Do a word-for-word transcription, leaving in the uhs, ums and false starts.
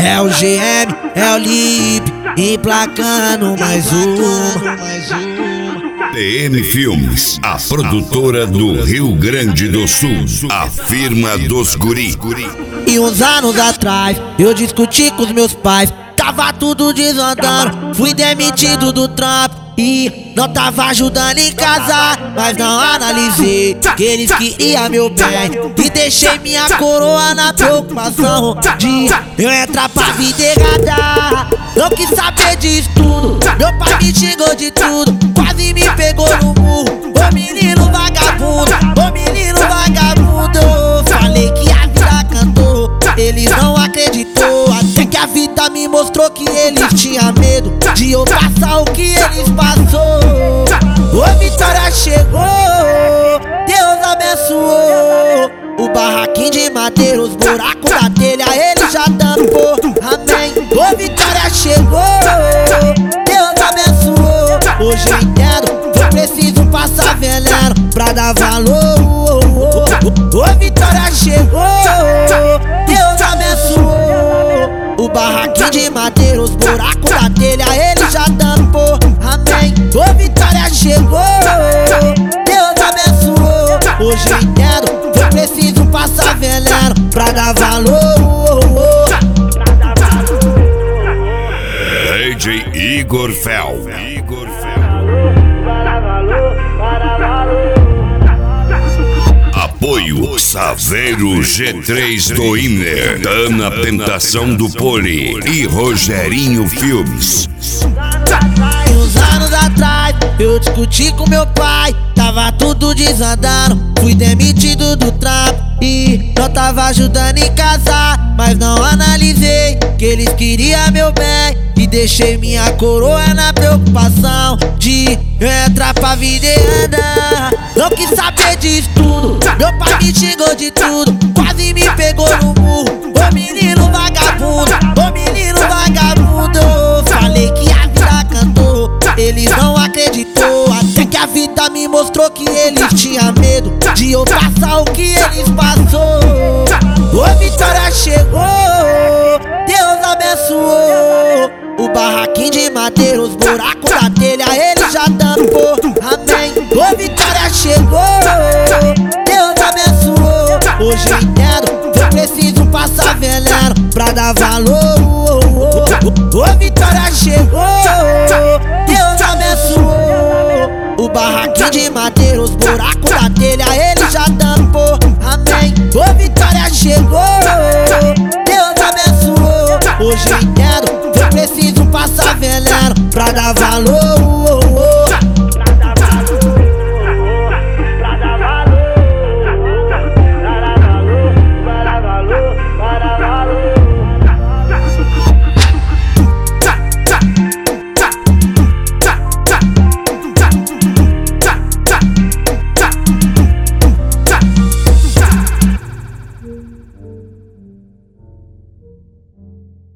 É o G M, é o Lip, emplacando mais uma. T M Filmes, a produtora do Rio Grande do Sul, a firma dos guri. E uns anos atrás, eu discuti com os meus pais, tava tudo desandando, fui demitido do trampo e não tava ajudando em casa, mas não analisei que eles queriam meu bem e deixei minha coroa na preocupação de eu entrar pra vida errada. Não quis saber disso tudo, meu pai me xingou de tudo, quase me pegou no murro. Ô menino vagabundo, ô menino vagabundo, falei que a vida cantou, eles não acreditou, até que a vida me mostrou que eles tinham medo de eu passar o que eles passou. Ô Vitória chegou, Deus abençoou, o barraquinho de madeira, os buracos da telha ele já tampou, amém. Ô Vitória chegou, Deus abençoou, hoje eu entendo que eu preciso passar veneno pra dar valor. Ô Vitória chegou, Deus abençoou, o barraquinho de madeira, os buracos da telha ele já tampou, amém. Ô Vitória chegou, Deus abençoou, hoje eu entendo que eu preciso passar veneno pra dar valor. D J Igor Fel. Igor Fel. Apoio Saveiro G três do Inner, Ana Tentação do Poli e Rogerinho Filmes. Uns anos atrás, eu discuti com meu pai, tava tudo desandando, fui demitido do trampo e não tava ajudando em casa, mas não analisei que eles queriam meu bem e deixei minha coroa na preocupação de eu entrar pra vida e andar. Não quis saber disso tudo, meu pai me xingou de tudo, quase me pegou no murro. Ô menino vagabundo, ô menino vagabundo, falei que a vida cantou, eles não acreditou, até que a vida me mostrou que eles tinham medo de eu passar o que eles passou. Ô Vitória chegou, Deus abençoou, o barraquinho de madeira, os buracos da telha ele já tampou, amém. Ô Vitória chegou, Deus abençoou, hoje eu entendo que eu preciso passar veneno pra dar valor. Ô Vitória chegou, Deus abençoou, o barraquinho de madeira, os buracos da telha ele já tampou, amém. Ô Vitória chegou, Deus abençoou, hoje eu entendo que eu preciso passar veneno pra dar valor.